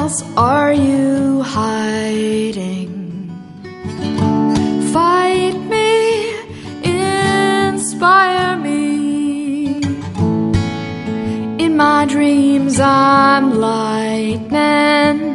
else are you hiding? Fight me, inspire me. In my dreams I'm lightning.